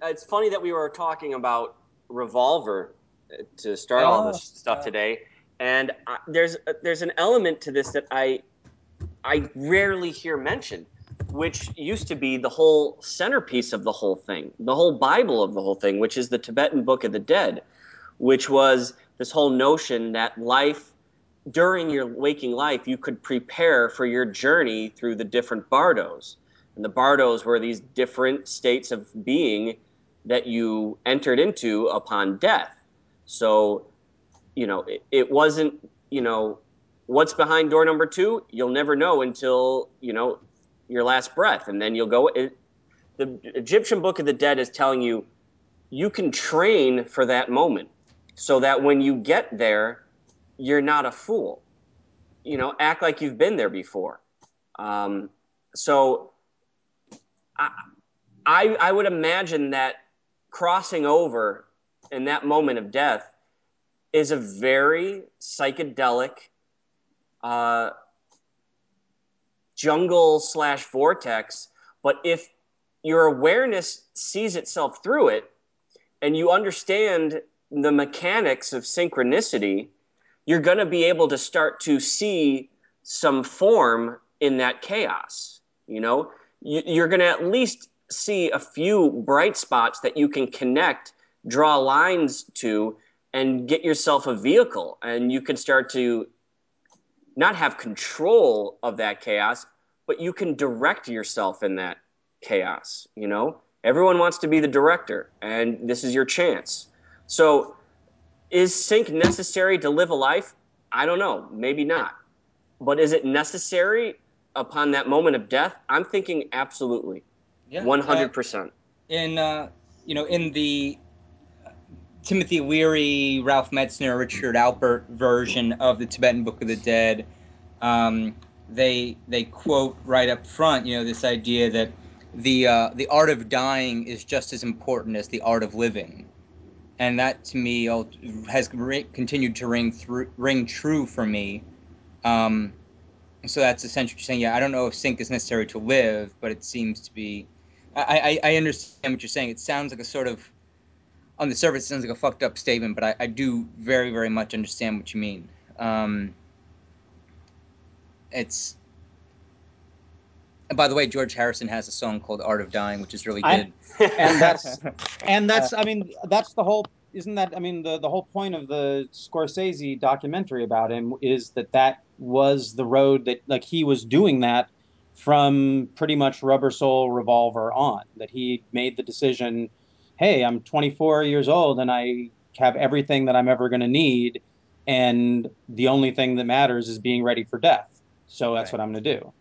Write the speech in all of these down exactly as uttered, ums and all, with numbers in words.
it's funny that we were talking about Revolver to start all Oh, this stuff uh, today, and I, there's there's an element to this that I I rarely hear mentioned, which used to be the whole centerpiece of the whole thing, the whole Bible of the whole thing, which is the Tibetan Book of the Dead, which was this whole notion that life during your waking life, you could prepare for your journey through the different bardos. And the bardos were these different states of being that you entered into upon death. So, you know, it, it wasn't, you know, what's behind door number two? You'll never know until, you know, your last breath. And then you'll go. It, the Egyptian Book of the Dead is telling you you can train for that moment so that when you get there, you're not a fool. You know, act like you've been there before. Um, so I, I, I would imagine that crossing over in that moment of death is a very psychedelic uh, jungle slash vortex. But if your awareness sees itself through it and you understand the mechanics of synchronicity, you're going to be able to start to see some form in that chaos. You know, you're going to at least see a few bright spots that you can connect, draw lines to, and get yourself a vehicle. And you can start to not have control of that chaos, but you can direct yourself in that chaos. You know, everyone wants to be the director, and this is your chance. So, is sync necessary to live a life? I don't know. Maybe not. But is it necessary upon that moment of death? I'm thinking absolutely. yeah. Uh, one hundred percent. in uh, you know, in the Timothy Leary, Ralph Metzner, Richard Alpert version of the Tibetan Book of the Dead, um, they they quote right up front, you know, this idea that the uh, the art of dying is just as important as the art of living, and that to me has continued to ring through, ring true for me. Um, so that's essentially saying, yeah, I don't know if sync is necessary to live, but it seems to be. I, I, I understand what you're saying. It sounds like a sort of, on the surface, it sounds like a fucked up statement, but I, I do very, very much understand what you mean. Um, it's By the way, George Harrison has a song called "Art of Dying," which is really I good. and that's and uh, that's I mean that's the whole isn't that I mean the the whole point of the Scorsese documentary about him is that that was the road that like he was doing that from pretty much Rubber Soul Revolver on, that he made the decision, hey, I'm twenty-four years old and I have everything that I'm ever going to need, and the only thing that matters is being ready for death, so that's right. what I'm going to do.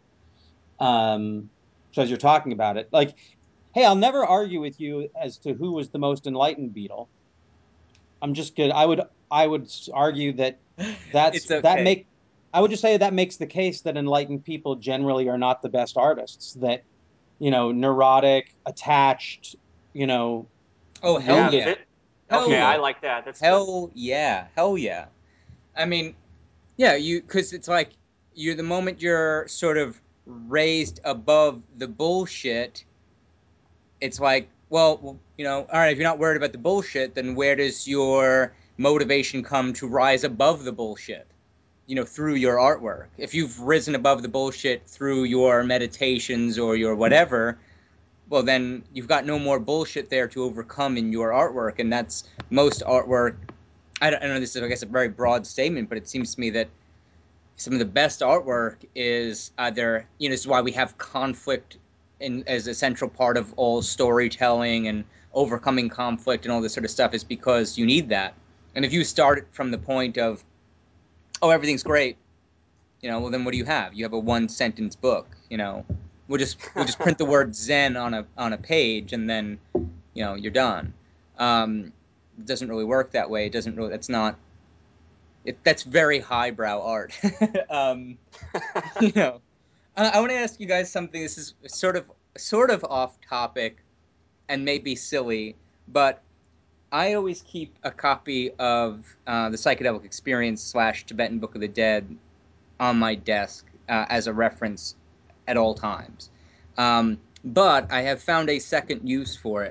um so as you're talking about it, like, hey, I'll never argue with you as to who was the most enlightened Beatle. I'm just good. I would I would argue that that's It's that okay. make I would just say that makes the case that enlightened people generally are not the best artists. That, you know, neurotic, attached, you know, Oh hell Yeah. wounded yeah, Fit. hell Okay, I yeah, people. like that. That's good. hell yeah, hell yeah. I mean, yeah, you because it's like you the moment you're sort of raised above the bullshit, it's like, well, you know, all right, if you're not worried about the bullshit, then where does your motivation come to rise above the bullshit? You know, through your artwork. If you've risen above the bullshit through your meditations or your whatever, well, then you've got no more bullshit there to overcome in your artwork. And that's most artwork. I don't, I know this is, I guess, a very broad statement, but it seems to me that some of the best artwork is either, you know, this is why we have conflict in, as a central part of all storytelling and overcoming conflict and all this sort of stuff, is because you need that. And if you start from the point of, oh, everything's great, you know, well, then what do you have? You have a one sentence book, you know. We'll just we'll just print the word Zen on a on a page, and then, you know, you're done. Um, it doesn't really work that way. It doesn't really. That's not. It, that's very highbrow art. um, you know, I, I want to ask you guys something. This is sort of sort of off topic and maybe silly, but I always keep a copy of uh, the Psychedelic Experience slash Tibetan Book of the Dead on my desk uh, as a reference at all times. Um, but I have found a second use for it.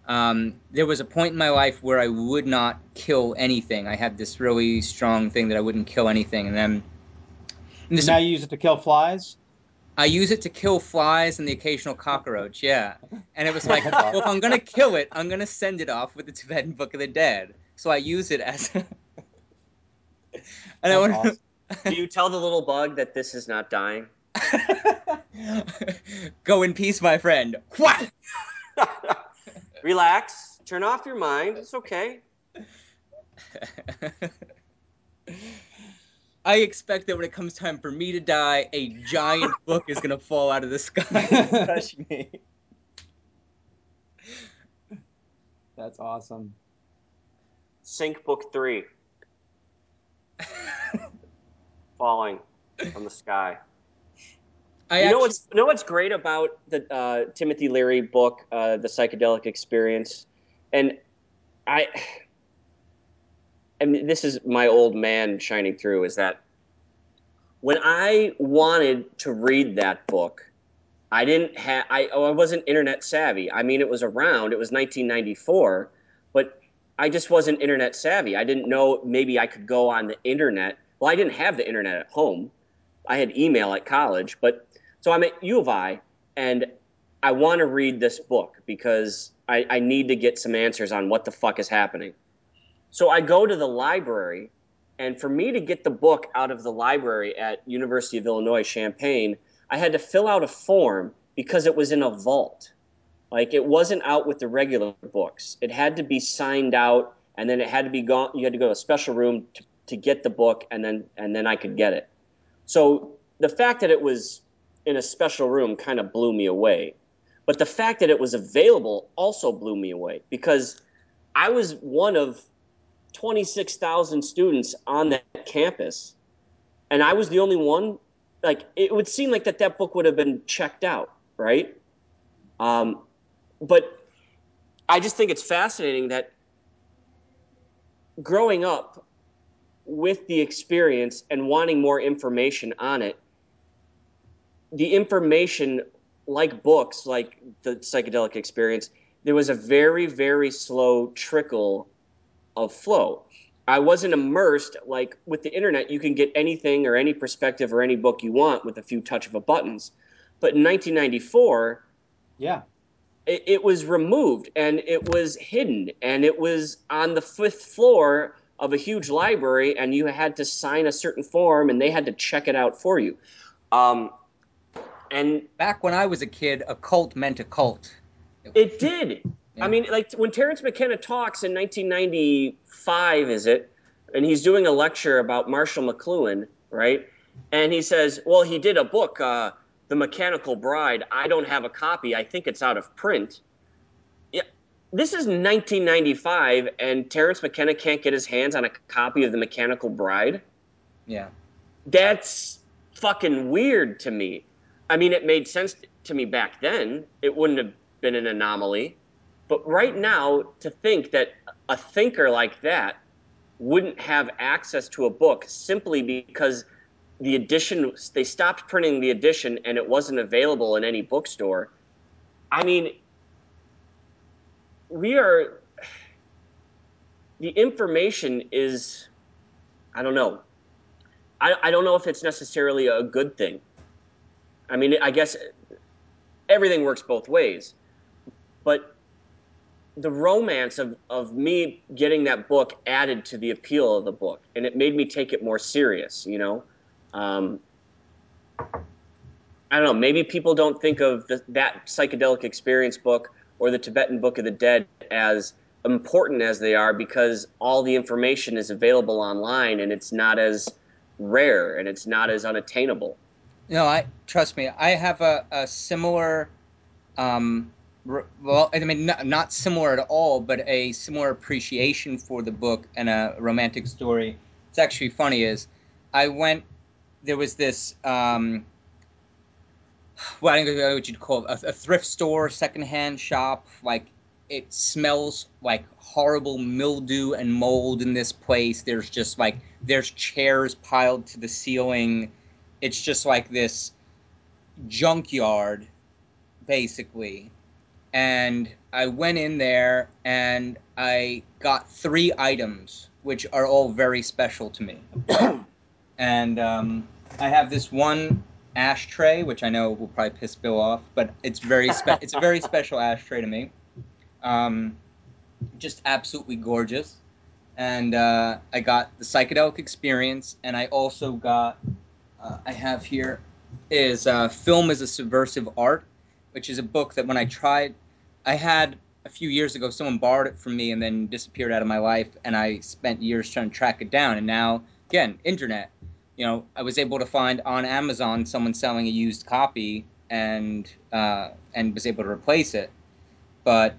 Um, there was a point in my life where I would not kill anything. I had this really strong thing that I wouldn't kill anything, and then and this, Now you use it to kill flies? I use it to kill flies and the occasional cockroach. Yeah, and it was like, That's well, if awesome. I'm gonna kill it, I'm gonna send it off with the Tibetan Book of the Dead. So I use it as, and I That's want awesome. Do you tell the little bug that this is not dying? to go in peace, my friend. What? Relax. Turn off your mind. It's okay. I expect that when it comes time for me to die, a giant book is gonna fall out of the sky and touch me. That's awesome. Sync book three falling from the sky. I You know actually, what's you know what's great about the uh, Timothy Leary book, uh, The Psychedelic Experience, and I, I mean, this is my old man shining through. Is that when I wanted to read that book, I didn't have I oh, I wasn't internet savvy. I mean, it was around. It was nineteen ninety-four, but I just wasn't internet savvy. I didn't know maybe I could go on the internet. Well, I didn't have the internet at home. I had email at college, but so I'm at U of I, and I want to read this book because I, I need to get some answers on what the fuck is happening. So I go to the library, and for me to get the book out of the library at University of Illinois Champaign, I had to fill out a form because it was in a vault. Like it wasn't out with the regular books. It had to be signed out, and then it had to be gone. You had to go to a special room to, to get the book, and then and then I could get it. So the fact that it was in a special room kind of blew me away. But the fact that it was available also blew me away because I was one of twenty-six thousand students on that campus, and I was the only one. Like it would seem like that that book would have been checked out, right? Um, but I just think it's fascinating that growing up with the experience and wanting more information on it, the information, like books, like the psychedelic experience, there was a very, very slow trickle of flow. I wasn't immersed like with the internet. You can get anything or any perspective or any book you want with a few touch of a buttons. But in nineteen ninety-four, Yeah. it, it was removed and it was hidden and it was on the fifth floor of a huge library and you had to sign a certain form and they had to check it out for you. Um, and back when I was a kid, a cult meant a cult. it did. I Yeah. mean, like when Terence McKenna talks in nineteen ninety-five, is it? And he's doing a lecture about Marshall McLuhan, right? And he says, well, he did a book, uh, The Mechanical Bride. I don't have a copy. I think it's out of print. Yeah, this is nineteen ninety-five, and Terence McKenna can't get his hands on a copy of The Mechanical Bride. Yeah. That's fucking weird to me. I mean, it made sense to me back then. It wouldn't have been an anomaly. But right now, to think that a thinker like that wouldn't have access to a book simply because the edition, they stopped printing the edition and it wasn't available in any bookstore. I mean, we are, the information is, I don't know. I, I don't know if it's necessarily a good thing. I mean, I guess everything works both ways. But the romance of, of me getting that book added to the appeal of the book, and it made me take it more serious, you know? Um, I don't know, maybe people don't think of the, that psychedelic experience book or the Tibetan Book of the Dead as important as they are because all the information is available online and it's not as rare and it's not as unattainable. No, I trust me. I have a, a similar, um, r- well, I mean, not, not similar at all, but a similar appreciation for the book and a romantic story. It's actually funny. Is I went. There was this. Um, well, I don't know what you'd call it, a, a thrift store, secondhand shop. Like it smells like horrible mildew and mold in this place. There's just like there's chairs piled to the ceiling. It's just like this junkyard, basically. And I went in there and I got three items, which are all very special to me. And um, I have this one ashtray, which I know will probably piss Bill off, but it's very spe- it's a very special ashtray to me. Um, just absolutely gorgeous. And uh, I got the Psychedelic Experience, and I also got uh, I have here is uh, Film as a Subversive Art, which is a book that when I tried, I had a few years ago, someone borrowed it from me and then disappeared out of my life, and I spent years trying to track it down. And now, again, internet, you know, I was able to find on Amazon someone selling a used copy, and uh, and was able to replace it. But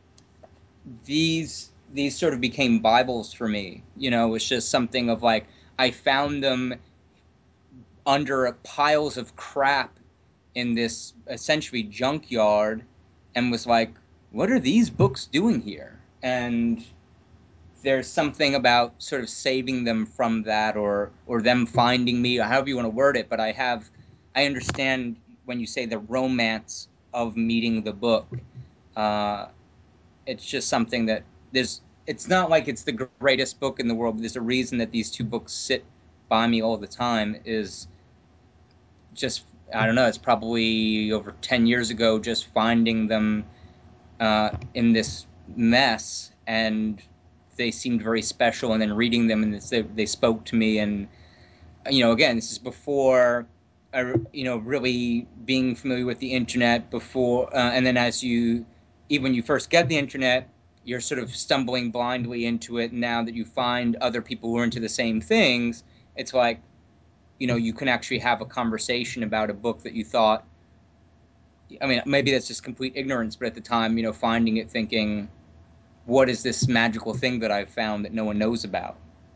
these these sort of became Bibles for me. You know, it's just something of like I found them under piles of crap in this essentially junkyard, and was like, what are these books doing here? And there's something about sort of saving them from that, or or them finding me, or however you want to word it. But I have I understand when you say the romance of meeting the book. Uh, it's just something that there's it's not like it's the greatest book in the world, but there's a reason that these two books sit by me all the time. Is just I don't know, it's probably over ten years ago, just finding them uh, in this mess, and they seemed very special, and then reading them, and they, they spoke to me. And you know, again, this is before I, you know, really being familiar with the internet before, uh, and then as you, even when you first get the internet, you're sort of stumbling blindly into it. Now that you find other people who are into the same things, it's like, you know, you can actually have a conversation about a book that you thought, I mean, maybe that's just complete ignorance, but at the time, you know, finding it, thinking, what is this magical thing that I've found that no one knows about?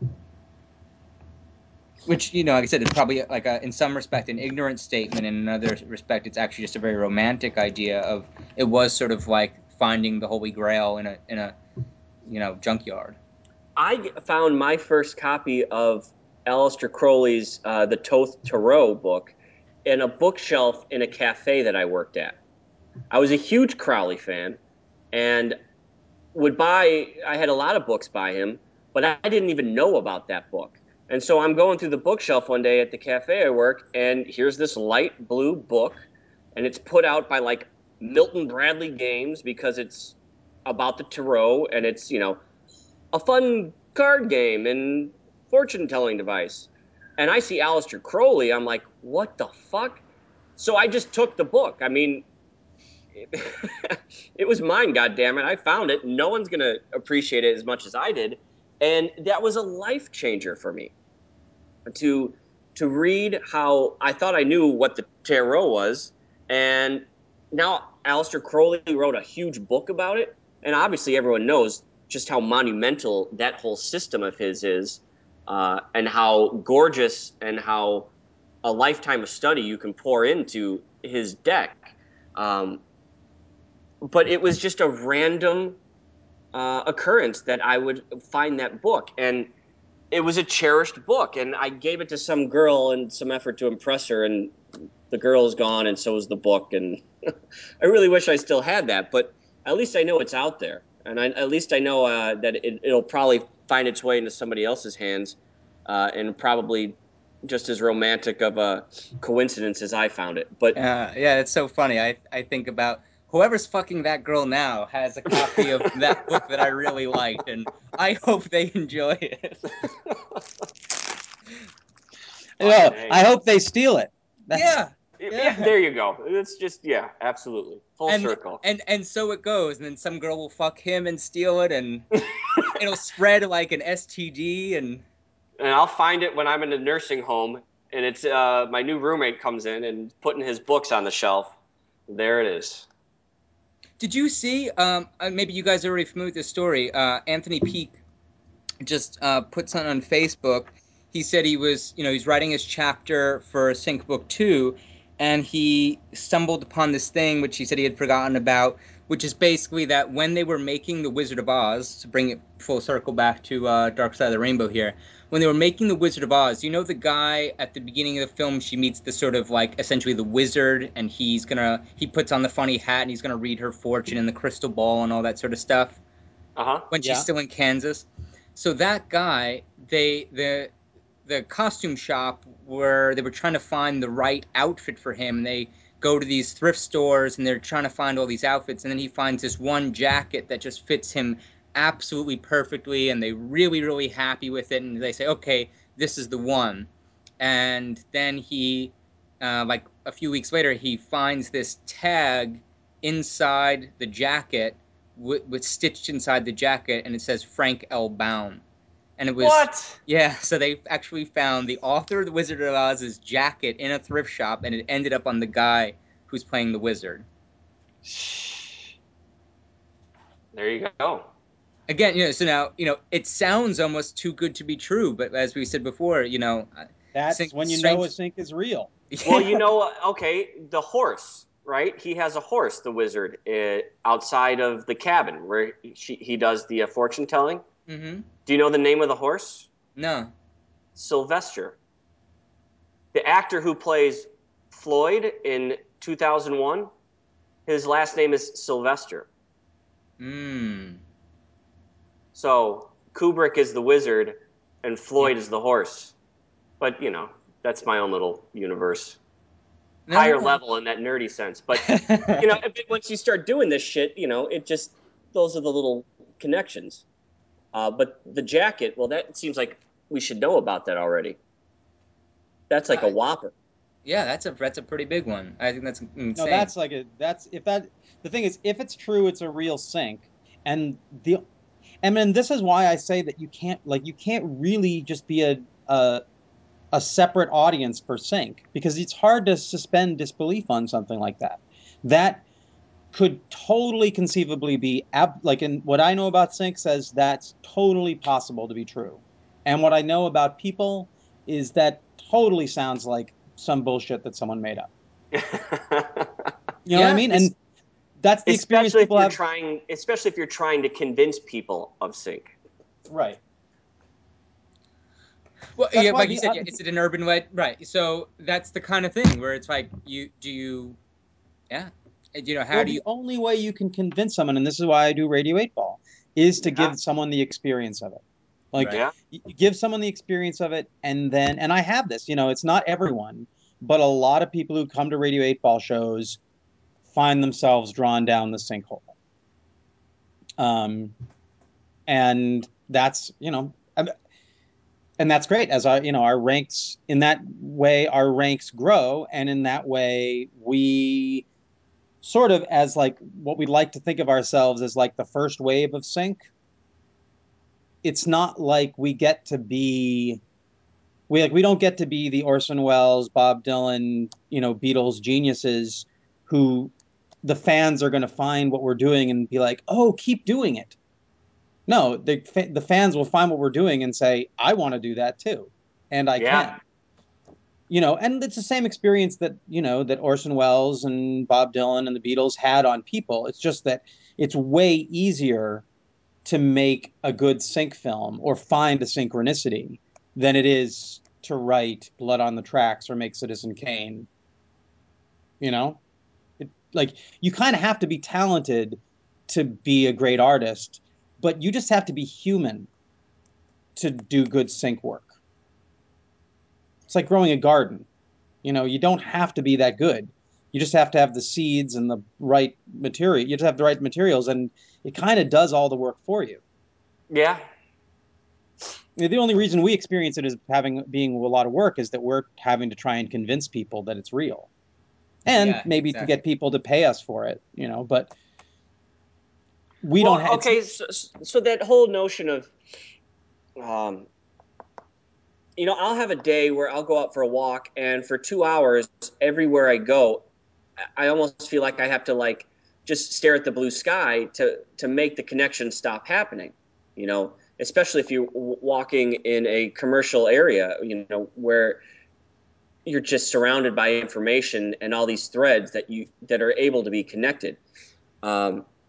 Which, you know, like I said, it's probably like a, in some respect, an ignorant statement. In another respect, it's actually just a very romantic idea of, it was sort of like finding the Holy Grail in a, in a, you know, junkyard. I found my first copy of Aleister Crowley's uh, The Thoth Tarot book in a bookshelf in a cafe that I worked at. I was a huge Crowley fan, and would buy, I had a lot of books by him, but I didn't even know about that book. And so I'm going through the bookshelf one day at the cafe I work, and here's this light blue book, and it's put out by like Milton Bradley Games because it's about the tarot, and it's, you know, a fun card game and fortune telling device. And I see Aleister Crowley, I'm like, what the fuck? So I just took the book. I mean, it, it was mine, goddammit. I found it. No one's going to appreciate it as much as I did. And that was a life changer for me to to read how I thought I knew what the tarot was. And now Aleister Crowley wrote a huge book about it. And obviously everyone knows just how monumental that whole system of his is, uh, and how gorgeous and how a lifetime of study you can pour into his deck. Um, but it was just a random uh, occurrence that I would find that book. And it was a cherished book. And I gave it to some girl in some effort to impress her. And the girl's gone, and so is the book. And I really wish I still had that. But at least I know it's out there. And I, at least I know uh, that it, it'll probably find its way into somebody else's hands, uh, and probably just as romantic of a coincidence as I found it. But Uh, yeah, it's so funny. I I think about whoever's fucking that girl now has a copy of that book that I really liked, and I hope they enjoy it. Yeah, hey. I hope they steal it. Yeah, Yeah, yeah. there you go. It's just, yeah, absolutely. Full And circle. and and so it goes, and then some girl will fuck him and steal it, and it'll spread like an S T D. And And I'll find it when I'm in a nursing home, and it's uh, my new roommate comes in and putting his books on the shelf. There it is. did you see? Um, uh, maybe you guys are already familiar with this story. Uh, Anthony Peake just uh, put something on Facebook. He said he was, you know, he's writing his chapter for Sync Book Two, and he stumbled upon this thing which he said he had forgotten about, which is basically that when they were making The Wizard of Oz, to bring it full circle back to uh, Dark Side of the Rainbow here, when they were making The Wizard of Oz, you know the guy at the beginning of the film, she meets the sort of like essentially the wizard, and he's gonna, he puts on the funny hat and he's gonna read her fortune and the crystal ball and all that sort of stuff Uh-huh. when she's Yeah. still in Kansas. So that guy, they, the, the costume shop where they were trying to find the right outfit for him. They go to these thrift stores and they're trying to find all these outfits, and then he finds this one jacket that just fits him absolutely perfectly, and they really really happy with it, and they say, okay, this is the one. And then he uh, like a few weeks later he finds this tag inside the jacket with, with stitched inside the jacket, and it says Frank L. Baum. And it was, What? yeah, so they actually found the author of The Wizard of Oz's jacket in a thrift shop, and it ended up on the guy who's playing the wizard. There you go. Again, you know, so now, you know, it sounds almost too good to be true, but as we said before, you know, That's when you know a sync is real. Well, you know, okay, the horse, right? He has a horse, the wizard, uh, outside of the cabin where he, he does the uh, fortune telling. Mm-hmm. Do you know the name of the horse? No. Sylvester. The actor who plays Floyd in two thousand one, his last name is Sylvester. Mm. So Kubrick is the wizard and Floyd Yeah. is the horse. But, you know, that's my own little universe. No, Higher no. level in that nerdy sense. But, you know, once you start doing this shit, you know, it just, those are the little connections. Uh, but the jacket, well, that seems like we should know about that already. That's like a Uh, whopper. yeah, that's a that's a pretty big one. I think that's No, insane. that's like a that's if that the thing is if it's true, it's a real sync. And the and then this is why I say that you can't like you can't really just be a a, a separate audience for sync because it's hard to suspend disbelief on something like that. That could totally conceivably be ab- like in what I know about sync says that's totally possible to be true. And what I know about people is that totally sounds like some bullshit that someone made up. You know what I Yeah, mean? it's And that's the experience especially if people you're have. trying especially if you're trying to convince people of sync. Right. well, That's yeah, why like you the said, uh, yeah, it's an urban way, right? So that's the kind of thing where it's like, you do you, yeah, you know, how well do you, the only way you can convince someone, and this is why I do Radio eight Ball, is to Yeah. give someone the experience of it. Like right? Yeah. you give someone the experience of it, and then and I have this. You know, it's not everyone, but a lot of people who come to Radio eight Ball shows find themselves drawn down the sinkhole. Um, and that's you know and that's great as our you know our ranks in that way our ranks grow, and in that way we sort of as like what we'd like to think of ourselves as like the first wave of sync. It's not like we get to be we like we don't get to be the Orson Welles, Bob Dylan, you know, Beatles geniuses who the fans are going to find what we're doing and be like, "Oh, keep doing it." No, the the fans will find what we're doing and say, "I want to do that too." And I Yeah. can. You know, and it's the same experience that, you know, that Orson Welles and Bob Dylan and the Beatles had on people. It's just that it's way easier to make a good sync film or find a synchronicity than it is to write Blood on the Tracks or make Citizen Kane. You know, it, like you kind of have to be talented to be a great artist, but you just have to be human to do good sync work. It's like growing a garden. You know, you don't have to be that good. You just have to have the seeds and the right material. You just have the right materials, and it kind of does all the work for you. Yeah. The only reason we experience it as having being a lot of work is that we're having to try and convince people that it's real, and Yeah, maybe to exactly. get people to pay us for it. You know, but we don't. Well, Ha- it's okay, so, so that whole notion of um you know, I'll have a day where I'll go out for a walk, and for two hours, everywhere I go, I almost feel like I have to like just stare at the blue sky to to make the connection stop happening. You know, especially if you're walking in a commercial area, you know, where you're just surrounded by information and all these threads that you that are able to be connected. Um,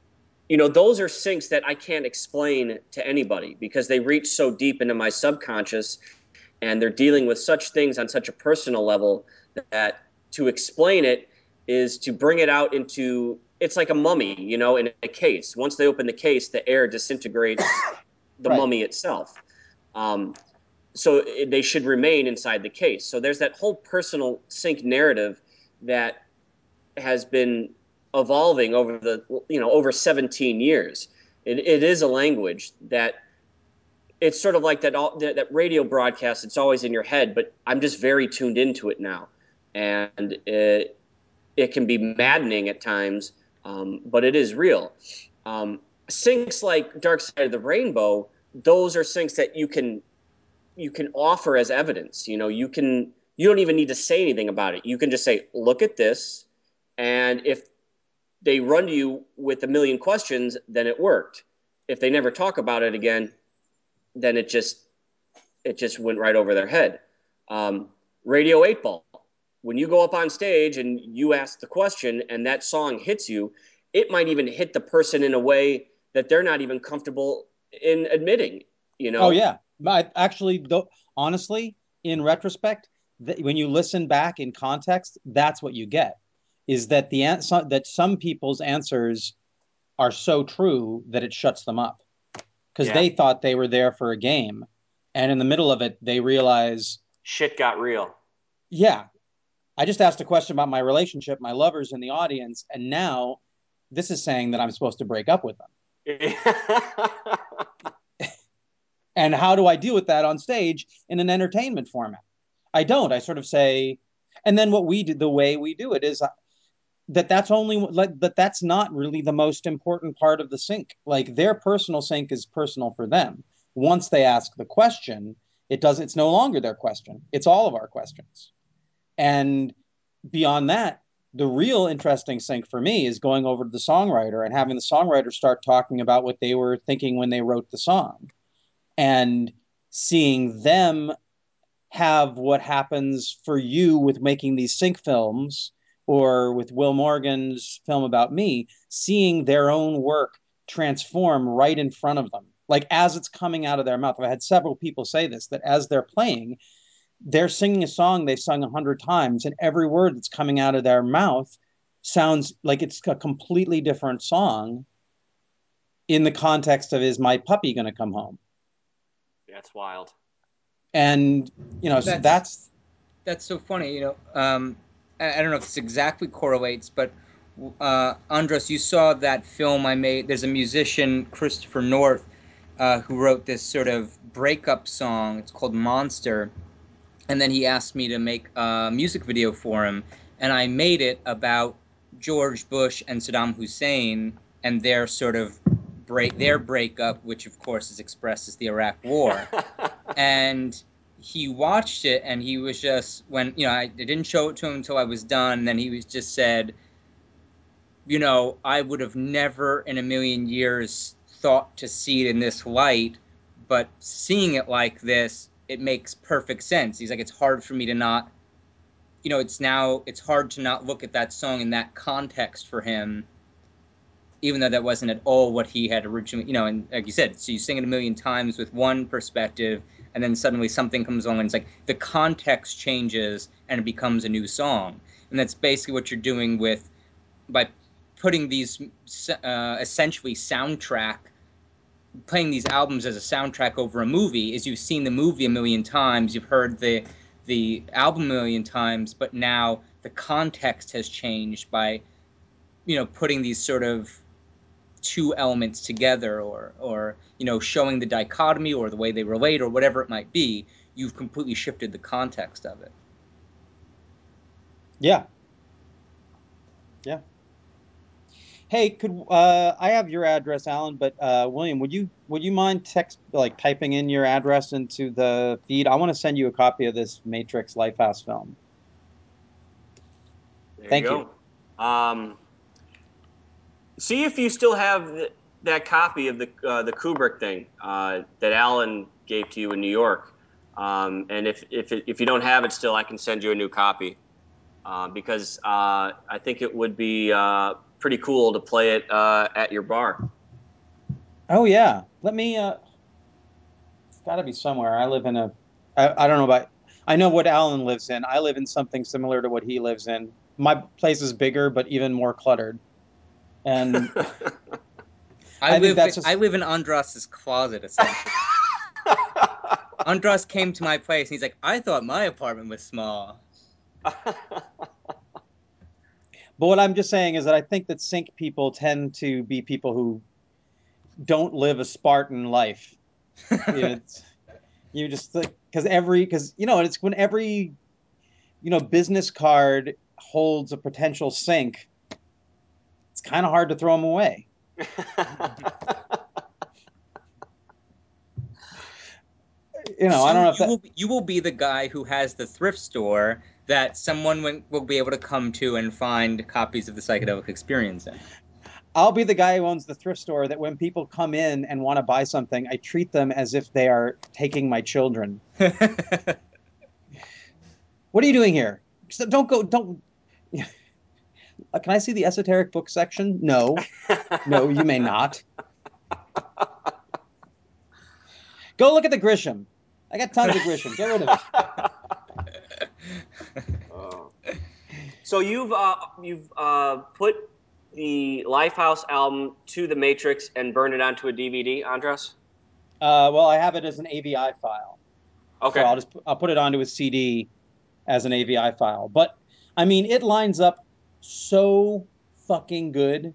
you know, those are syncs that I can't explain to anybody because they reach so deep into my subconscious and they're dealing with such things on such a personal level that to explain it is to bring it out into, it's like a mummy, you know, in a case. Once they open the case, the air disintegrates the Right. mummy itself. Um, so it, they should remain inside the case. So there's that whole personal sync narrative that has been evolving over the, you know, over seventeen years. It, it is a language that it's sort of like that, all, that that radio broadcast. It's always in your head, but I'm just very tuned into it now, and it it can be maddening at times, um, but it is real. Um, syncs like Dark Side of the Rainbow, those are syncs that you can you can offer as evidence. You know, you can you don't even need to say anything about it. You can just say, "Look at this," and if they run to you with a million questions, then it worked. If they never talk about it again, then it just it just went right over their head. Um, Radio eight Ball. When you go up on stage and you ask the question and that song hits you, it might even hit the person in a way that they're not even comfortable in admitting, you Oh know? yeah, but actually, though, honestly, in retrospect, th- when you listen back in context, that's what you get. Is that the answer that some people's answers are so true that it shuts them up because Yeah. they thought they were there for a game, and in the middle of it, they realize, Shit got real. yeah, I just asked a question about my relationship, my lovers in the audience, and now this is saying that I'm supposed to break up with them. And how do I deal with that on stage in an entertainment format? I don't. I sort of say, and then what we do, the way we do it is uh, that that's only that that's not really the most important part of the sync. Like their personal sync is personal for them. Once they ask the question, it does. It's no longer their question. It's all of our questions. And beyond that, the real interesting sync for me is going over to the songwriter and having the songwriter start talking about what they were thinking when they wrote the song and seeing them have what happens for you with making these sync films or with Will Morgan's film about me, seeing their own work transform right in front of them. Like as it's coming out of their mouth. I've had several people say this, that as they're playing, they're singing a song they've sung a hundred times, and every word that's coming out of their mouth sounds like it's a completely different song in the context of is my puppy going to come home? That's wild. And you know, so That's that's that's so funny. You know, um, I, I don't know if this exactly correlates, but uh, Andros, you saw that film I made. There's a musician, Christopher North, uh, who wrote this sort of breakup song. It's called Monster, and then he asked me to make a music video for him, and I made it about George Bush and Saddam Hussein and their sort of break their breakup, which of course is expressed as the Iraq War. And he watched it, and he was just when you know I, I didn't show it to him until I was done. And then he was just said, you know, I would have never in a million years thought to see it in this light, but seeing it like this, it makes perfect sense. He's like, it's hard for me to not, you know, it's now, it's hard to not look at that song in that context for him, even though that wasn't at all what he had originally, you know, and like you said, so you sing it a million times with one perspective, and then suddenly something comes along and it's like the context changes and it becomes a new song. And that's basically what you're doing with, by putting these uh, essentially soundtrack, playing these albums as a soundtrack over a movie, is you've seen the movie a million times, you've heard the the album a million times, but now the context has changed by, you know, putting these sort of two elements together, or or you know, showing the dichotomy or the way they relate or whatever it might be. You've completely shifted the context of it. yeah, yeah. Hey, could uh, I have your address, Alan? But uh, William, would you would you mind text like typing in your address into the feed? I want to send you a copy of this Matrix Lifehouse film. There you Thank you. go. Um, see if you still have th- that copy of the uh, the Kubrick thing uh, that Alan gave to you in New York. Um, and if if it, if you don't have it still, I can send you a new copy uh, because uh, I think it would be uh, pretty cool to play it uh, at your bar. Oh yeah. Let me. Uh, it's got to be somewhere. I live in a. I, I don't know about. I know what Alan lives in. I live in something similar to what he lives in. My place is bigger, but even more cluttered. And I I think live that's I just. live in Andras's closet essentially. Andras came to my place and he's like, I thought my apartment was small. But what I'm just saying is that I think that sync people tend to be people who don't live a Spartan life. It's you just like because every because you know it's when every you know business card holds a potential sync. It's kind of hard to throw them away. You know, I don't Soon know if you that will you will be the guy who has the thrift store that someone will will be able to come to and find copies of the psychedelic experience in. I'll be the guy who owns the thrift store that when people come in and want to buy something, I treat them as if they are taking my children. What are you doing here? Don't go, don't. Can I see the esoteric book section? No, no, you may not. Go look at the Grisham. I got tons of Grisham. Get rid of it. Oh. So you've uh, you've uh, put the Lifehouse album to the Matrix and burned it onto a D V D, Andres? Uh, well, I have it as an A V I file, so Okay. I'll just I'll put it onto a C D as an A V I file. But I mean, it lines up so fucking good.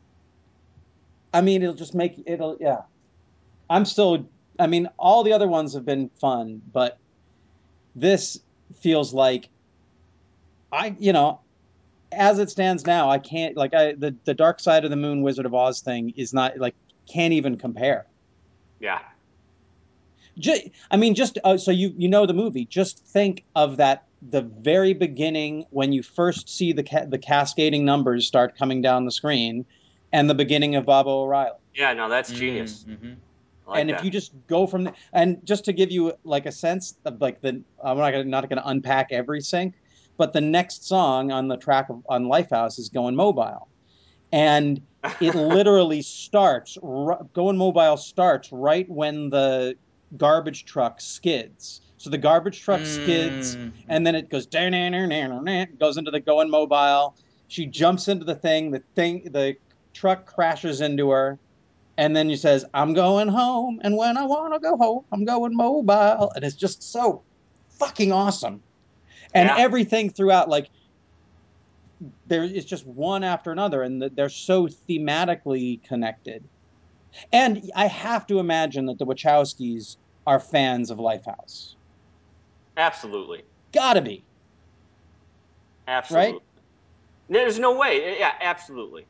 I mean, it'll just make it'll yeah. I'm still. I mean, all the other ones have been fun, but this feels like I, you know, as it stands now, I can't like I the the Dark Side of the Moon Wizard of Oz thing is not like can't even compare. Yeah. Just, I mean, just uh, so you you know the movie. Just think of that the very beginning when you first see the ca- the cascading numbers start coming down the screen, and the beginning of Bob O'Reilly. Yeah. No, that's genius. Mm-hmm. I like And if you that. just go from the, and just to give you like a sense of like the I'm not gonna not gonna unpack every sync, but the next song on the track of, on Lifehouse is Going Mobile, and it literally starts Going Mobile starts right when the garbage truck skids. So the garbage truck skids, Mm-hmm. and then it goes goes into the Going Mobile. She jumps into the thing. The thing the truck crashes into her, and then he says, I'm going home. And when I want to go home, I'm going mobile. And it's just so fucking awesome. And Yeah. everything throughout, like, there is just one after another. And they're so thematically connected. And I have to imagine that the Wachowskis are fans of Lifehouse. Absolutely. Gotta be, right? Absolutely. There's no way. Yeah. Absolutely.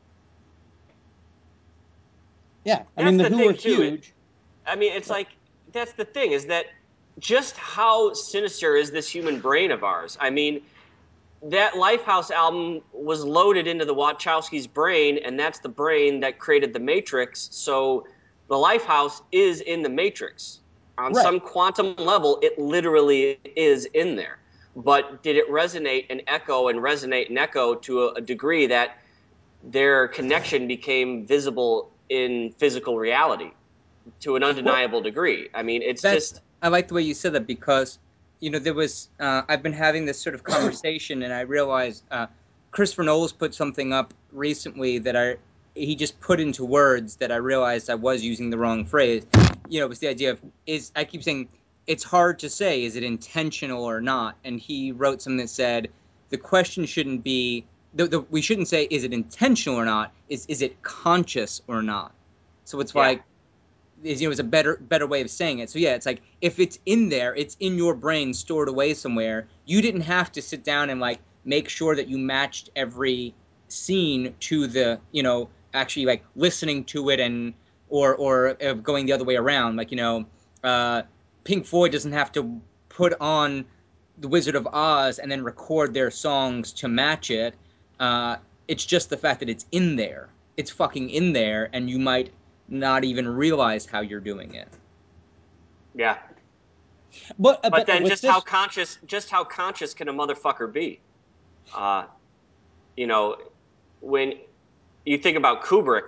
Yeah. I mean, That's the the Who are thing too. It, huge. I mean, it's like that's the thing is that just how sinister is this human brain of ours? I mean, that Lifehouse album was loaded into the Wachowski's brain, and that's the brain that created the Matrix. So the Lifehouse is in the Matrix. On Right. some quantum level, it literally is in there. But did it resonate and echo and resonate and echo to a, a degree that their connection became visible in physical reality to an Well, undeniable degree? I mean, it's that's just, I like the way you said that because you know there was uh, I've been having this sort of conversation and I realized uh, Christopher Knowles put something up recently that I he just put into words that I realized I was using the wrong phrase. You know, it was the idea of is I keep saying it's hard to say is it intentional or not, and he wrote something that said the question shouldn't be the, the, we shouldn't say is it intentional or not is is it conscious or not. So it's yeah, like is you know is a better better way of saying it. So yeah, it's like if it's in there, it's in your brain stored away somewhere. You didn't have to sit down and like make sure that you matched every scene to the you know actually like listening to it and or or uh, going the other way around. Like you know, uh, Pink Floyd doesn't have to put on the Wizard of Oz and then record their songs to match it. Uh, it's just the fact that it's in there. It's fucking in there, and you might not even realize how you're doing it. yeah. But, uh, But but then with just how this, conscious, just how conscious can a motherfucker be? Uh, you know, when you think about Kubrick,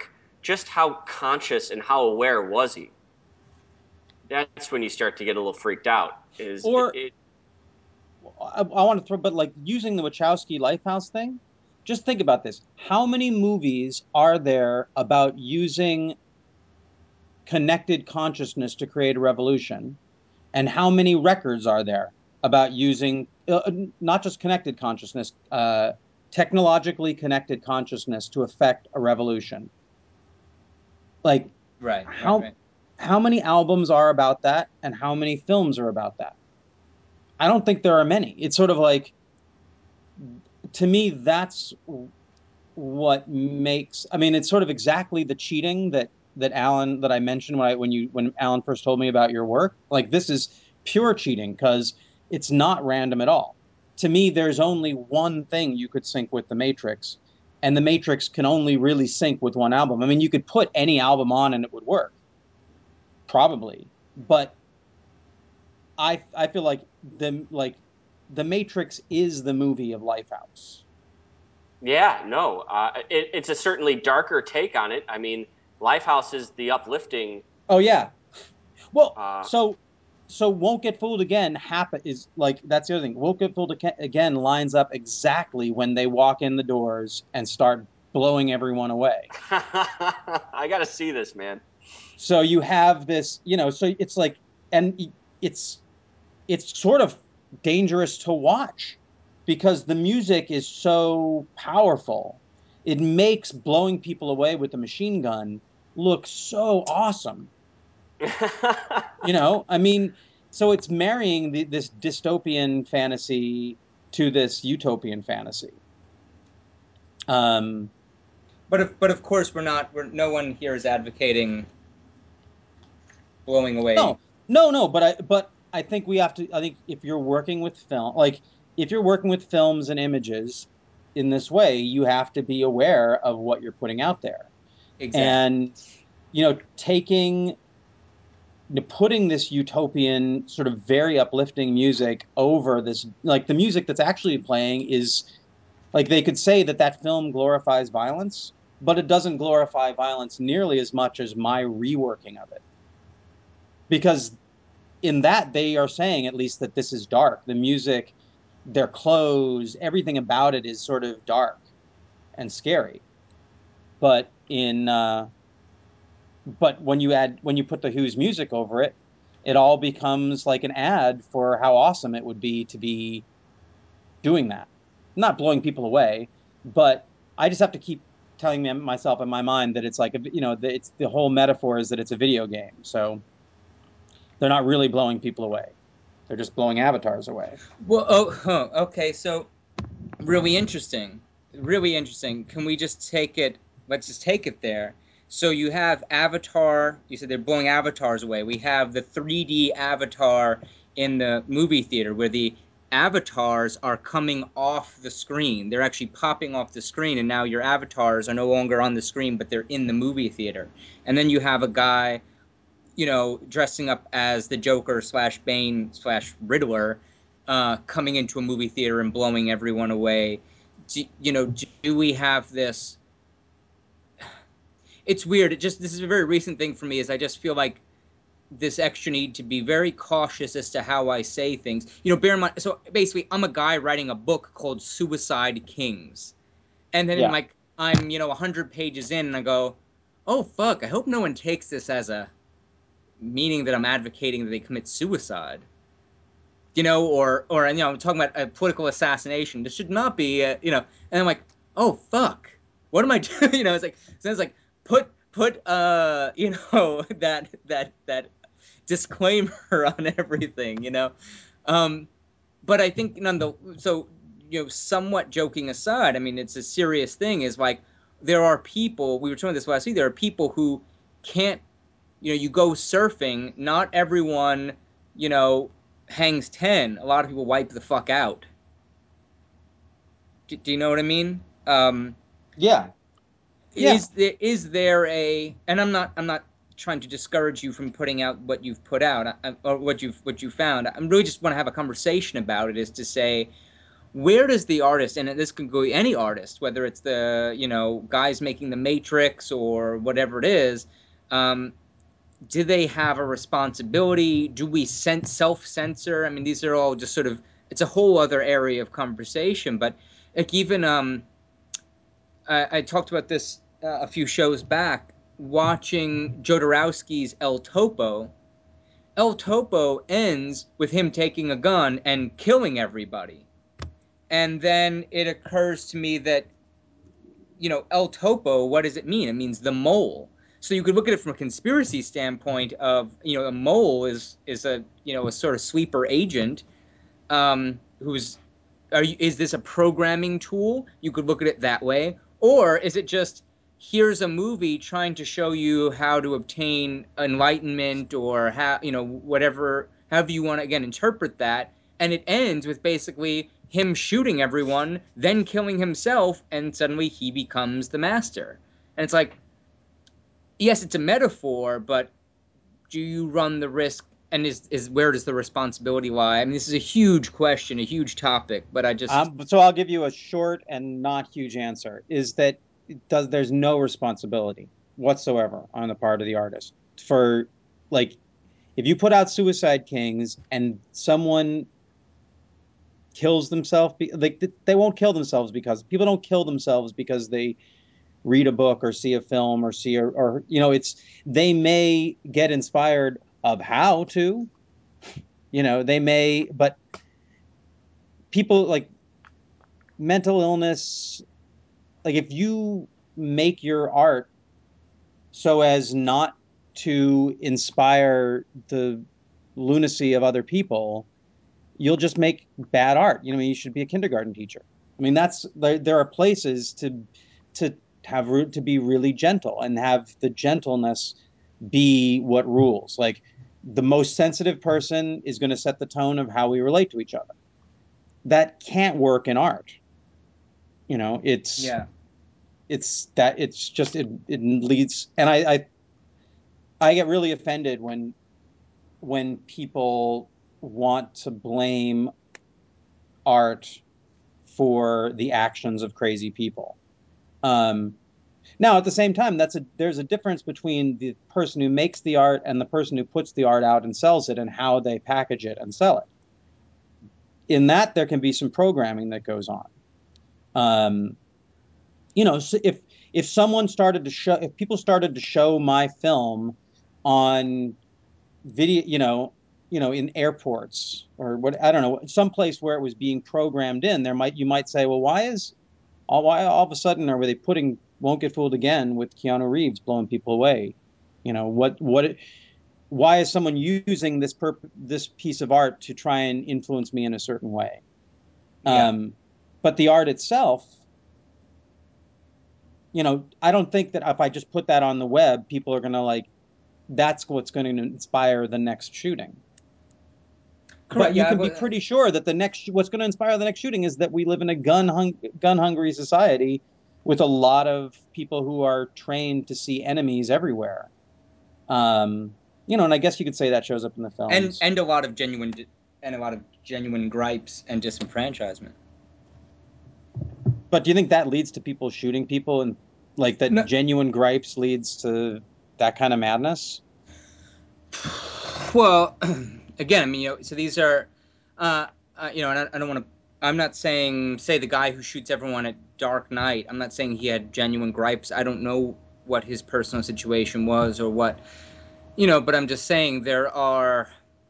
just how conscious and how aware was he? That's when you start to get a little freaked out. Is it, Or it I, I want to throw, but like using the Wachowski Lifehouse thing, just think about this. How many movies are there about using connected consciousness to create a revolution? And how many records are there about using uh, not just connected consciousness, uh, technologically connected consciousness to affect a revolution? Like, Right, right, how right. how many albums are about that, and how many films are about that? I don't think there are many. It's sort of like, to me, that's what makes. I mean, it's sort of exactly the cheating that that Alan that I mentioned when I when you when Alan first told me about your work. Like, this is pure cheating because it's not random at all. To me, there's only one thing you could sync with the Matrix, and the Matrix can only really sync with one album. I mean, you could put any album on and it would work, probably, but I I feel like the like the Matrix is the movie of Lifehouse. yeah, no, uh, it, it's a certainly darker take on it. I mean, Lifehouse is the uplifting. Oh yeah. Well, Uh, so so won't get fooled again. Happen is like that's the other thing. Won't get fooled again lines up exactly when they walk in the doors and start blowing everyone away. I got to see this, man. So you have this, you know, so it's like, and it's it's sort of dangerous to watch because the music is so powerful. It makes blowing people away with the machine gun look so awesome. You know, I mean, so it's marrying the, this dystopian fantasy to this utopian fantasy. Um, But of but of course we're not. We're no one here is advocating blowing away. no, no, no, but I, but I think we have to. I think if you're working with film, like if you're working with films and images in this way, you have to be aware of what you're putting out there, Exactly. and you know, taking putting this utopian sort of very uplifting music over this, like the music that's actually playing is like, they could say that that film glorifies violence, but it doesn't glorify violence nearly as much as my reworking of it. Because in that, they are saying at least that this is dark. The music, their clothes, everything about it is sort of dark and scary. But in uh, but when you add when you put the Who's music over it, it all becomes like an ad for how awesome it would be to be doing that. Not blowing people away, but I just have to keep telling me, myself in my mind that it's like a, you know, the, it's the whole metaphor is that it's a video game. So they're not really blowing people away. They're just blowing avatars away. Well, oh, huh, okay. So really interesting. Really interesting. Can we just take it? Let's just take it there. So you have Avatar. You said they're blowing avatars away. We have the three D Avatar in the movie theater where the avatars are coming off the screen. They're actually popping off the screen, and now your avatars are no longer on the screen, but they're in the movie theater. And then you have a guy, you know, dressing up as the Joker slash Bane slash Riddler, uh, coming into a movie theater and blowing everyone away. Do, you know, do we have this? It's weird. It just this is a very recent thing for me. Is I just feel like this extra need to be very cautious as to how I say things. You know, bear in mind. So basically, I'm a guy writing a book called Suicide Kings, and then Yeah. like I'm you know a hundred pages in, and I go, oh fuck! I hope no one takes this as a meaning that I'm advocating that they commit suicide, you know, or or you know, I'm talking about a political assassination. This should not be, uh, you know. And I'm like, oh fuck, what am I doing? You know, it's like, so it's like put put uh, you know, that that that disclaimer on everything, you know. Um, but I think none the so you know, somewhat joking aside, I mean, it's a serious thing. Is like there are people. We were talking this last week. There are people who can't, you know, you go surfing, not everyone, you know, hangs ten. A lot of people wipe the fuck out. Do, do you know what I mean? Um, Yeah. Yeah. is there is there a, and I'm not I'm not trying to discourage you from putting out what you've put out, I, or what you've what you found. I really just want to have a conversation about it. Is to say, where does the artist, and this can go any artist, whether it's the, you know, guys making the Matrix or whatever it is, um, do they have a responsibility? Do we sense self-censor? I mean, these are all just sort of, it's a whole other area of conversation. But like even um, I, I talked about this uh, a few shows back, watching Jodorowsky's El Topo. El Topo ends with him taking a gun and killing everybody. And then it occurs to me that, you know, El Topo, what does it mean? It means the mole. So you could look at it from a conspiracy standpoint of, you know, a mole is is a, you know, a sort of sleeper agent, um, who's, are you, is this a programming tool? You could look at it that way. Or is it just, here's a movie trying to show you how to obtain enlightenment, or how, you know, whatever, however you want to, again, interpret that. And it ends with basically him shooting everyone, then killing himself, and suddenly he becomes the master. And it's like, yes, it's a metaphor, but do you run the risk, and is is where does the responsibility lie? I mean, this is a huge question, a huge topic, but I just, Um, so I'll give you a short and not huge answer. Is that it does there's no responsibility whatsoever on the part of the artist for, like, if you put out Suicide Kings and someone kills themselves, like, they won't kill themselves, because people don't kill themselves because they read a book or see a film or see a, or you know, it's, they may get inspired of how to, you know, they may, but people, like, mental illness, like, if you make your art so as not to inspire the lunacy of other people, you'll just make bad art. You know, I mean, you should be a kindergarten teacher. I mean, that's, there, there are places to to have root to be really gentle and have the gentleness be what rules. Like, the most sensitive person is going to set the tone of how we relate to each other. That can't work in art. You know, it's yeah. it's that it's just it, it leads, and I, I I get really offended when when people want to blame art for the actions of crazy people. Um, now, at the same time, that's a there's a difference between the person who makes the art and the person who puts the art out and sells it, and how they package it and sell it. In that, there can be some programming that goes on. Um, you know, so if if someone started to show, if people started to show my film on video, you know, you know, in airports or what, I don't know, someplace where it was being programmed in, there might, you might say, well, why is all why all of a sudden are they putting Won't Get Fooled Again with Keanu Reeves blowing people away? You know, what what why is someone using this perp this piece of art to try and influence me in a certain way? Yeah. Um, but the art itself, you know, I don't think that if I just put that on the web, people are going to, like, that's what's going to inspire the next shooting. Correct. But you Yeah. can be pretty sure that the next what's going to inspire the next shooting is that we live in a gun hung, gun hungry society with a lot of people who are trained to see enemies everywhere. Um, you know, and I guess you could say that shows up in the and films. and a lot of genuine, and a lot of genuine gripes and disenfranchisement. But do you think that leads to people shooting people, and, like, that No, genuine gripes leads to that kind of madness? well, again, I mean, you know, so these are, uh, uh you know, and I, I don't want to. I'm not saying, say, the guy who shoots everyone at Dark Knight. I'm not saying he had genuine gripes. I don't know what his personal situation was, or what, you know. But I'm just saying there are.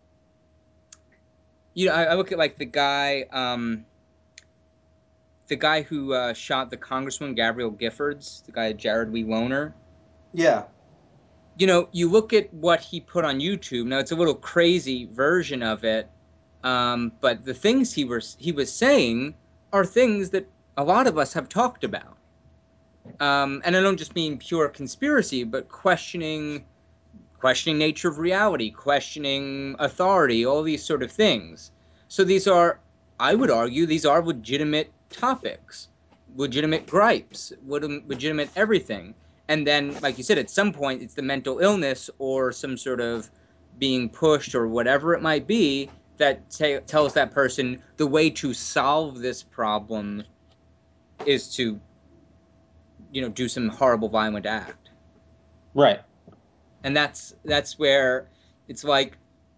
You know, I, I look at, like, the guy, um, the guy who uh, shot the Congressman Gabrielle Giffords, the guy Jared Lee Lohner. Yeah. You know, you look at what he put on YouTube. Now, it's a little crazy version of it, um, but the things he was he was saying are things that a lot of us have talked about. Um, and I don't just mean pure conspiracy, but questioning questioning nature of reality, questioning authority, all these sort of things. So these are, I would argue, these are legitimate topics, legitimate gripes, legitimate everything. And then, like you said, at some point, it's the mental illness or some sort of being pushed or whatever it might be that t- tells that person the way to solve this problem is to, you know, do some horrible, violent act. Right. And that's that's where it's like,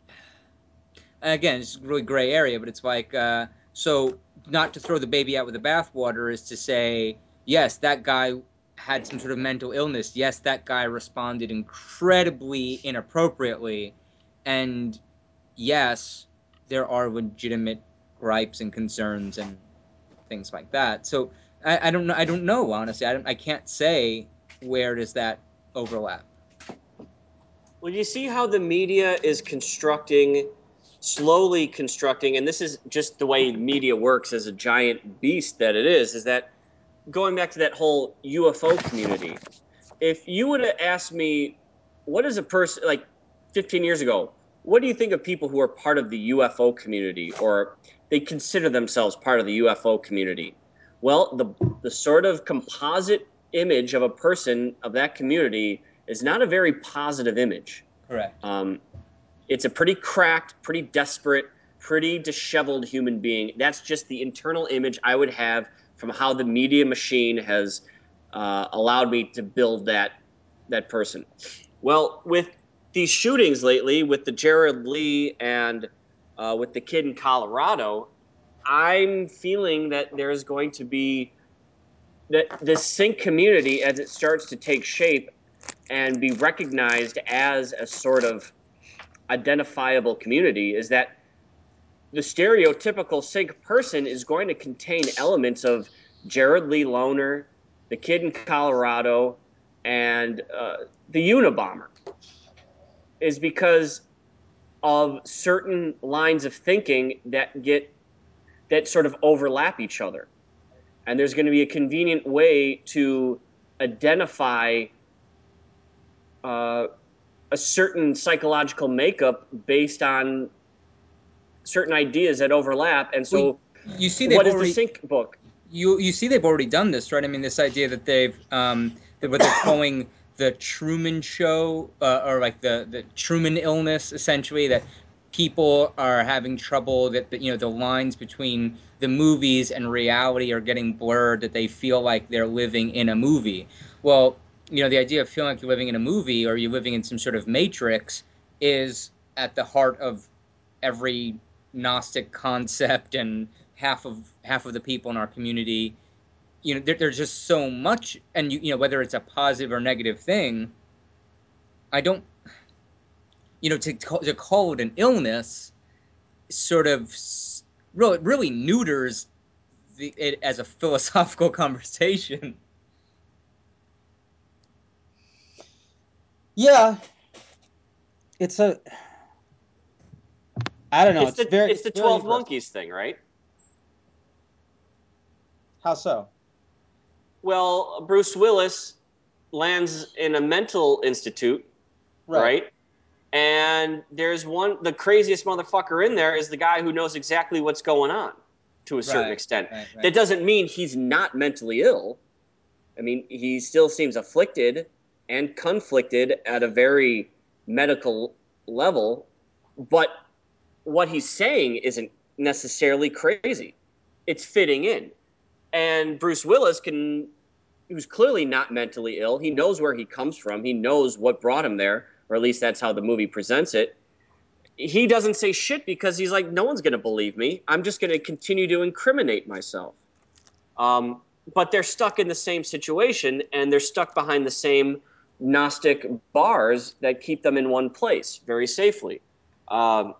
again, it's a really gray area, but it's like, uh, so not to throw the baby out with the bathwater is to say, yes, that guy had some sort of mental illness. Yes, that guy responded incredibly inappropriately. And yes, there are legitimate gripes and concerns and things like that. So I, I don't know. I don't know, honestly. I, don't, I can't say where does that overlap. Well, you see how the media is constructing, slowly constructing, and this is just the way media works as a giant beast that it is, is that going back to that whole U F O community, if you would have asked me, what is a person, like fifteen years ago, what do you think of people who are part of the U F O community or they consider themselves part of the U F O community? Well, the, the sort of composite image of a person of that community is not a very positive image. Correct. Um, it's a pretty cracked, pretty desperate, pretty disheveled human being. That's just the internal image I would have from how the media machine has uh, allowed me to build that that person. Well, with these shootings lately, with the Jared Lee and uh, with the kid in Colorado, I'm feeling that there's going to be that this sync community, as it starts to take shape and be recognized as a sort of identifiable community, is that the stereotypical sync person is going to contain elements of Jared Lee Loner, the kid in Colorado, and uh, the Unabomber, is because of certain lines of thinking that get that sort of overlap each other. And there's going to be a convenient way to identify uh, a certain psychological makeup based on certain ideas that overlap. And Well, so, you see, they've what is the already sync book? you you see they've already done this, right? I mean, this idea that they've um, that what they're calling the Truman Show, uh, or like the the Truman illness, essentially, that people are having trouble, that, that you know the lines between the movies and reality are getting blurred, that they feel like they're living in a movie. Well, you know, the idea of feeling like you're living in a movie or you're living in some sort of matrix is at the heart of every Gnostic concept, and half of half of the people in our community, you know, there, there's just so much, and you, you know, whether it's a positive or negative thing, I don't, you know, to call, to call it an illness, sort of really really neuters the, it as a philosophical conversation. Yeah, it's a. I don't know. It's It's the very. it's It's the very twelve interesting. monkeys thing, right? How so? Well, Bruce Willis lands in a mental institute, Right. right? And there's one, the craziest motherfucker in there is the guy who knows exactly what's going on to a certain Right, extent. right, right. That doesn't mean he's not mentally ill. I mean, he still seems afflicted and conflicted at a very medical level, but what he's saying isn't necessarily crazy. It's fitting in. And Bruce Willis can, who's clearly not mentally ill, he knows where he comes from, he knows what brought him there, or at least that's how the movie presents it. He doesn't say shit because he's like, no one's going to believe me. I'm just going to continue to incriminate myself. Um, but they're stuck in the same situation, and they're stuck behind the same Gnostic bars that keep them in one place very safely. Um,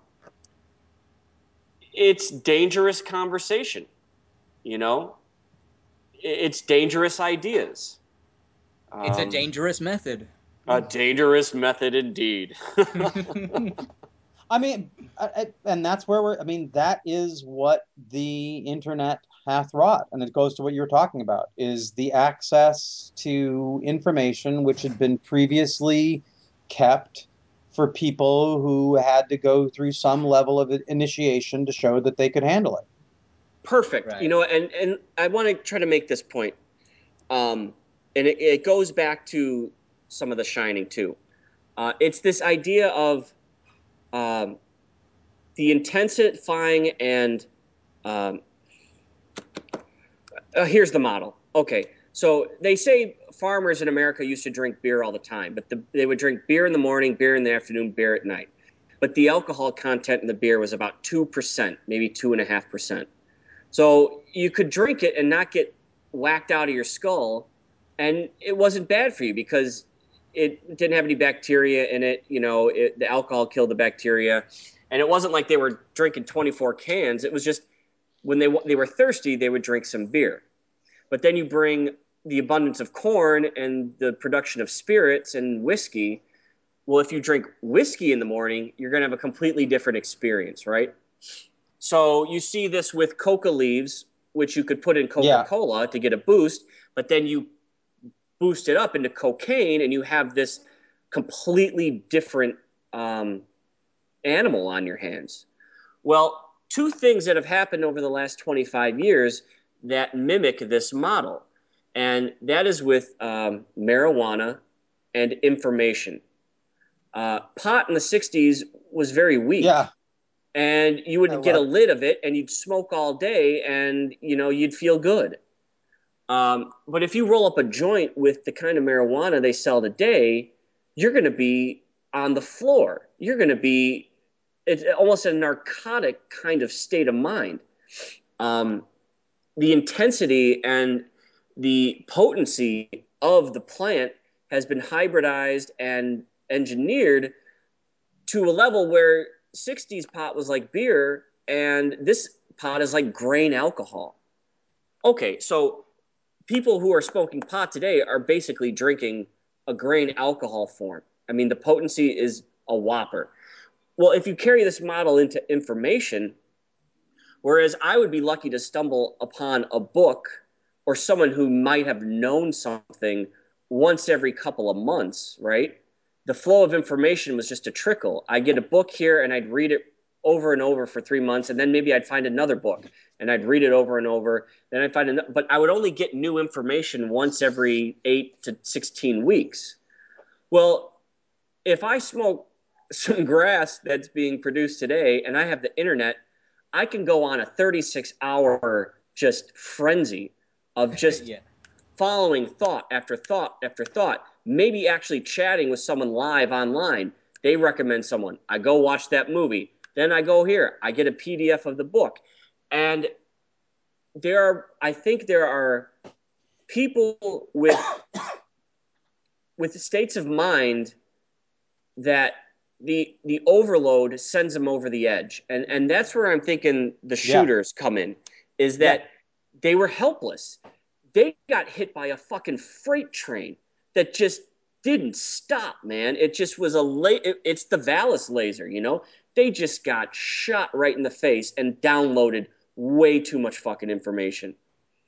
it's dangerous conversation, you know? It's dangerous ideas. It's a Um, dangerous method. a dangerous method indeed. I mean, I, I, and that's where we're. I mean, that is what the internet hath wrought, and it goes to what you were talking about: is the access to information which had been previously kept for people who had to go through some level of initiation to show that they could handle it. Perfect. You Right. know, and and I want to try to make this point. Um, and it, it goes back to some of The Shining too. Uh, it's this idea of um, the intensifying and um, uh, here's the model. Okay, so they say farmers in America used to drink beer all the time, but the, they would drink beer in the morning, beer in the afternoon, beer at night. But the alcohol content in the beer was about two percent, maybe two point five percent. So you could drink it and not get whacked out of your skull, and it wasn't bad for you because it didn't have any bacteria in it. You know, it, the alcohol killed the bacteria, and it wasn't like they were drinking twenty-four cans. It was just when they they were thirsty, they would drink some beer. But then you bring the abundance of corn and the production of spirits and whiskey. Well, if you drink whiskey in the morning, you're going to have a completely different experience, right? So you see this with coca leaves, which you could put in Yeah. Coca-Cola to get a boost, but then you boost it up into cocaine and you have this completely different um, animal on your hands. Well, two things that have happened over the last twenty-five years that mimic this model, and that is with um, marijuana and information. Uh, pot in the sixties was very weak, Yeah. and you I would get a love. lid of it, and you'd smoke all day, and you know you'd feel good. Um, but if you roll up a joint with the kind of marijuana they sell today, you're going to be on the floor. You're going to be it's almost a narcotic kind of state of mind. Um, the intensity and the potency of the plant has been hybridized and engineered to a level where sixties pot was like beer and this pot is like grain alcohol. Okay, so people who are smoking pot today are basically drinking a grain alcohol form. I mean, the potency is a whopper. Well, if you carry this model into information, whereas I would be lucky to stumble upon a book or someone who might have known something once every couple of months, right? The flow of information was just a trickle. I get a book here and I'd read it over and over for three months, and then maybe I'd find another book and I'd read it over and over. Then I'd find another, but I would only get new information once every eight to sixteen weeks. Well, if I smoke some grass that's being produced today and I have the internet, I can go on a thirty-six hour just frenzy of just Yeah. following thought after thought after thought, maybe actually chatting with someone live online. They recommend someone. I go watch that movie. Then I go here. I get a P D F of the book. And there are, I think there are people with with states of mind that the the overload sends them over the edge, and and that's where I'm thinking the Yeah. shooters come in, is Yeah. that they were helpless. They got hit by a fucking freight train that just didn't stop, man. It just was a la- it, it's the Valis laser, you know. They just got shot right in the face and downloaded way too much fucking information.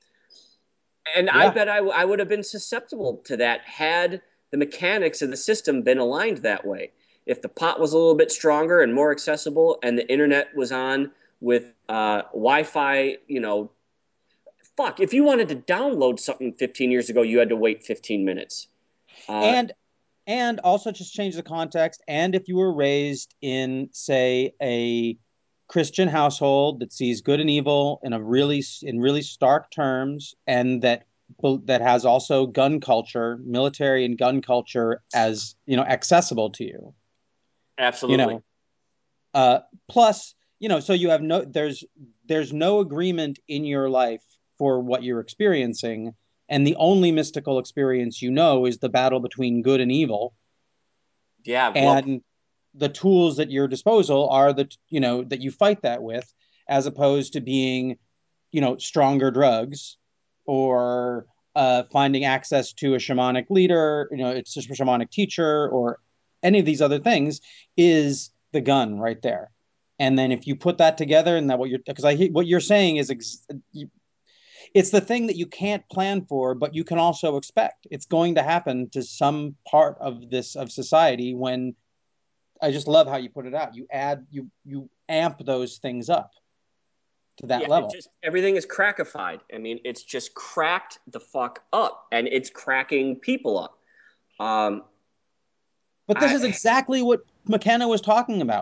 And I Yeah. bet I, w- I would have been susceptible to that had the mechanics of the system been aligned that way. If the pot was a little bit stronger and more accessible, and the internet was on with uh, Wi-Fi, you know, fuck. If you wanted to download something fifteen years ago, you had to wait fifteen minutes. Uh, And and also just change the context. And if you were raised in, say, a Christian household that sees good and evil in a really in really stark terms, and that that has also gun culture, military and gun culture as, you know, accessible to you, you absolutely. know, uh, plus, you know, so you have no there's there's no agreement in your life for what you're experiencing, and the only mystical experience you know is the battle between good and evil, Yeah. Well, and the tools at your disposal are the, you know, that you fight that with, as opposed to being, you know, stronger drugs, or uh, finding access to a shamanic leader, you know, it's just a shamanic teacher, or any of these other things, is the gun right there. And then if you put that together, and that what you're, because I what you're saying is ex- it's the thing that you can't plan for, but you can also expect it's going to happen to some part of this of society. When I just love how you put it out. You add you you amp those things up to that yeah, it level. just everything is crackified. I mean, it's just cracked the fuck up, and it's cracking people up. Um, But this is I exactly what McKenna was talking about.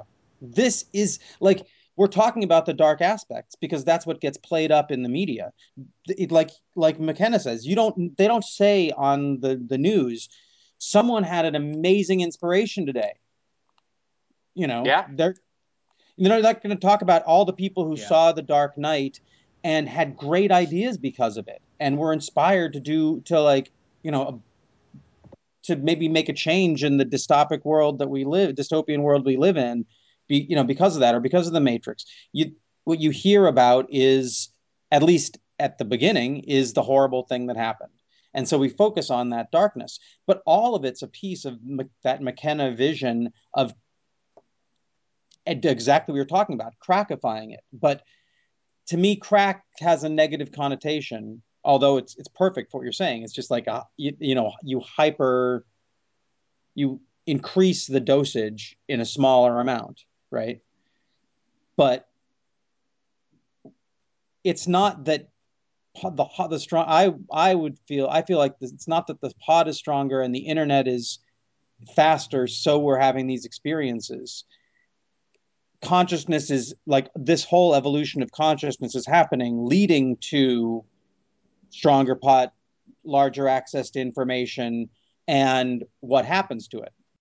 this is like we're talking about the dark aspects because that's what gets played up in the media. It, like like McKenna says, you don't they don't say on the the news, someone had an amazing inspiration today. You know, Yeah. they're they're not going to talk about all the people who Yeah. saw The Dark Knight and had great ideas because of it and were inspired to do to like you know to maybe make a change in the dystopic world that we live, dystopian world we live in, be, you know, because of that or because of the Matrix. You what you hear about is, at least at the beginning, is the horrible thing that happened. And so we focus on that darkness, but all of it's a piece of that McKenna vision of exactly what we were talking about, crackifying it. But to me, crack has a negative connotation, although it's it's perfect for what you're saying. It's just like a you, you know you hyper you increase the dosage in a smaller amount, right? But it's not that the the strong. I I would feel I feel like this, it's not that the pod is stronger and the internet is faster, so we're having these experiences. Consciousness is like this whole evolution of consciousness is happening, leading to stronger pod, larger access to information, and what happens to it.